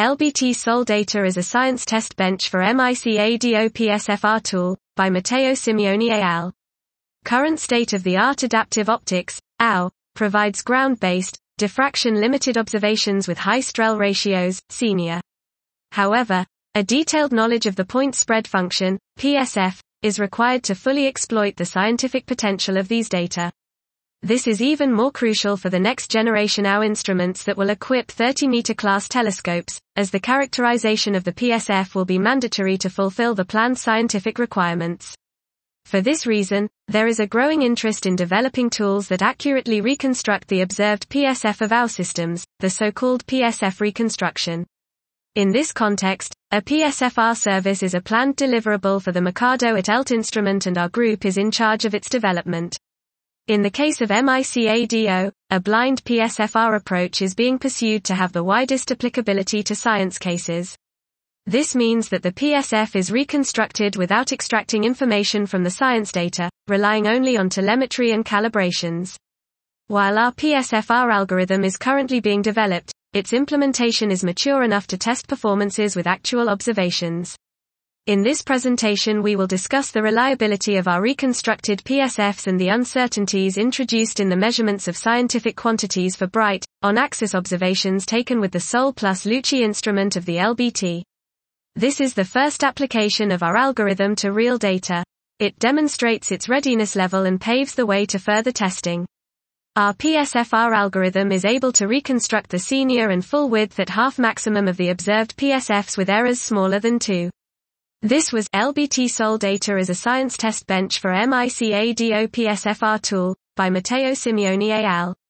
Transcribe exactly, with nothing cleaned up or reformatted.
L B T S O L Data is a science test bench for MICADO P S F R tool, by Matteo Simeoni et al. Current state-of-the-art adaptive optics, A O, provides ground-based, diffraction-limited observations with high Strehl ratios, senior. However, a detailed knowledge of the point spread function, P S F, is required to fully exploit the scientific potential of these data. This is even more crucial for the next generation A O instruments that will equip thirty meter class telescopes, as the characterization of the P S F will be mandatory to fulfill the planned scientific requirements. For this reason, there is a growing interest in developing tools that accurately reconstruct the observed P S F of A O systems, the so-called P S F reconstruction. In this context, a P S F R service is a planned deliverable for the Mikado et al. Instrument, and our group is in charge of its development. In the case of MICADO, a blind P S F R approach is being pursued to have the widest applicability to science cases. This means that the P S F is reconstructed without extracting information from the science data, relying only on telemetry and calibrations. While our P S F R algorithm is currently being developed, its implementation is mature enough to test performances with actual observations. In this presentation we will discuss the reliability of our reconstructed P S Fs and the uncertainties introduced in the measurements of scientific quantities for bright, on-axis observations taken with the S O L plus Lucci instrument of the L B T. This is the first application of our algorithm to real data. It demonstrates its readiness level and paves the way to further testing. Our P S F R algorithm is able to reconstruct the senior and full width at half maximum of the observed P S Fs with errors smaller than two. This was L B T S O L Data as a science test bench for MICADO P S F R tool, by Matteo Simeoni et al.